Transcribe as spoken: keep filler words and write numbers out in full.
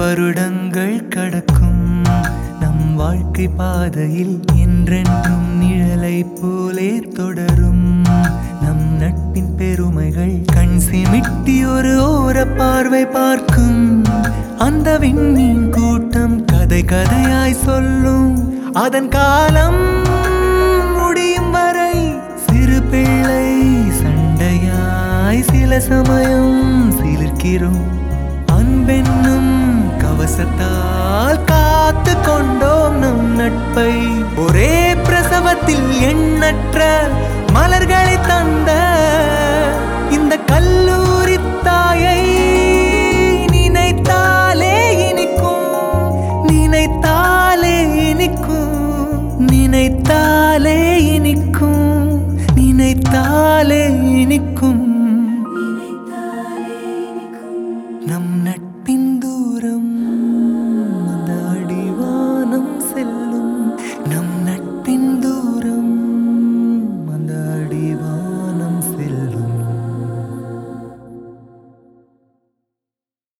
வருடங்கள் கடக்கும் நம் வாழ்க்கை பாதையில் என்றென்றும் நிழலை போலே தொடரும் நம் நட்பின் பெருமைகள் கண் சிமிட்டி ஒரு ஓர பார்வை பார்க்கும் அந்த விண்மீன் கூட்டம் கதை கதையாய் சொல்லும் அதன் காலம் முடியும் வரை சிறு பிள்ளை சண்டையாய் சில சமயம் சிலிர்க்கிறோம் அன்பென்னும் கவசத்தால் காத்து கொண்டோம் நம் நட்பை ஒரே பிரசவத்தில் எண்ணற்ற மலர்களை தந்த இந்த கல்லூரி தாயை நினைத்தாலே இனிக்கும் நினைத்தாலே இனிக்கும் நினைத்தாலே இனிக்கும் நினைத்தாலே இனிக்கும்